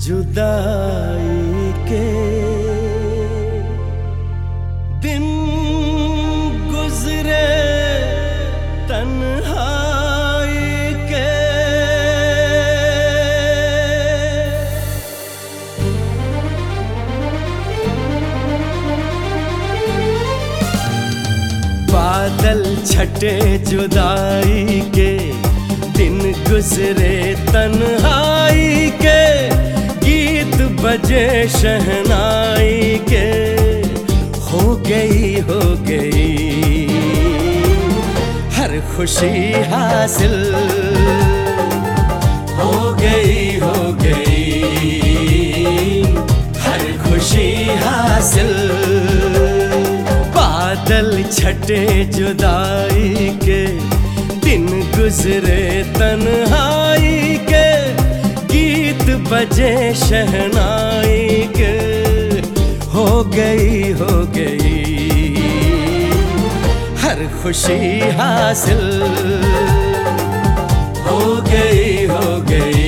जुदाई के दिन गुजरे तन्हाई के। बादल छटे जुदाई के दिन गुजरे तन्हाई के। गीत बजे शहनाई के। हो गई हर खुशी हासिल। हो गई हर खुशी हासिल। बादल छटे जुदाई के दिन गुजरे तन्हाई के। गीत बजे शहनाई के। हो गई हर खुशी हासिल। हो गई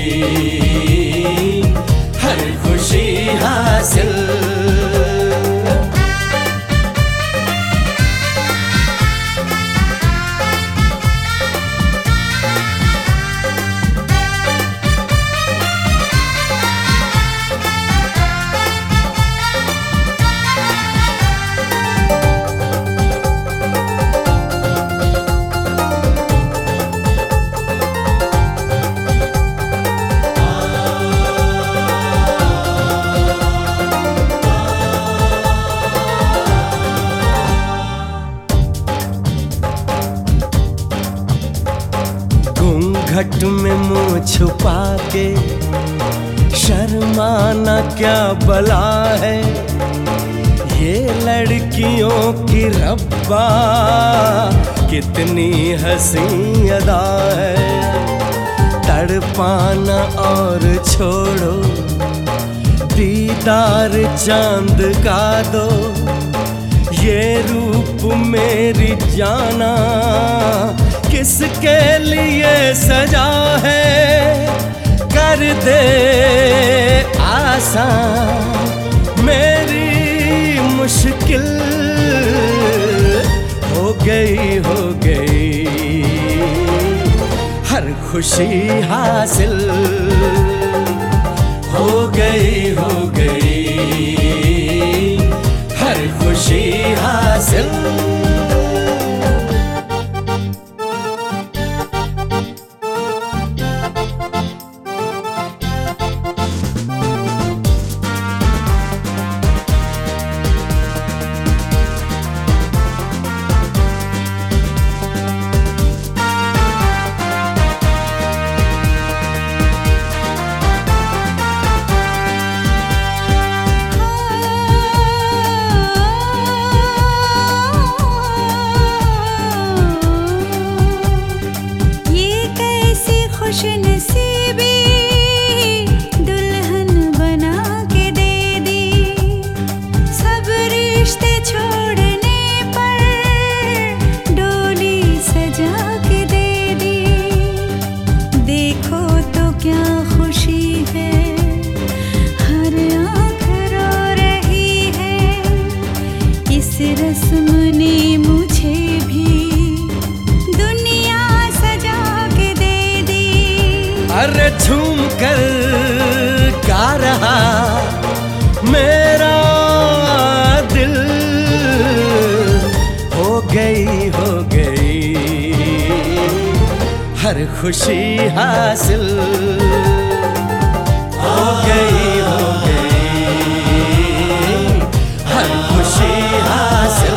हर खुशी हासिल। घूंघट में मुंह छुपा के शर्माना क्या बला है। ये लड़कियों की रब्बा कितनी हंसी अदा है। तड़पाना और छोड़ो दीदार चांद का दो। ये रूप मेरी जाना किसके लिए सजा है। कर दे आसान मेरी मुश्किल। हो गई हर खुशी हासिल। हो गई हर खुशी हासिल। रस्म ने मुझे भी दुनिया सजा के दे दी। अरे झूम कर गा रहा मेरा दिल। हो गई हर खुशी हासिल। हो गई हर खुशी हासिल।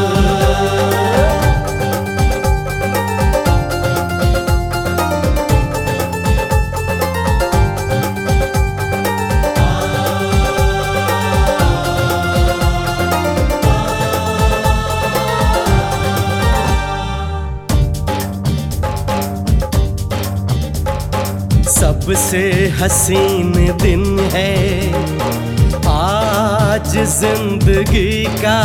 सबसे हसीन दिन है आज जिंदगी का।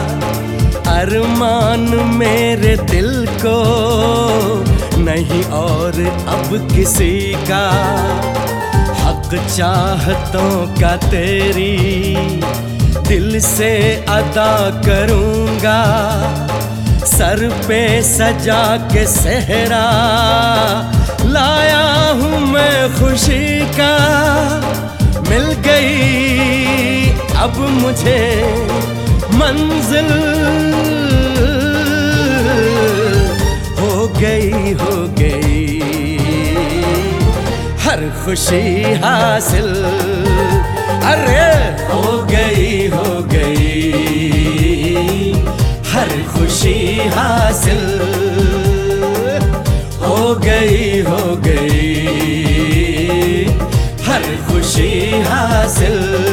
अरमान मेरे दिल को नहीं और अब किसी का। हक हक चाहतों का तेरी दिल से अदा करूंगा, सर पे सजा के सहरा लाया हूँ मैं खुशी का। मिल गई अब मुझे मंजिल, हो गई हर खुशी हासिल। अरे हो गई हर खुशी हासिल, हो गई हर खुशी हासिल।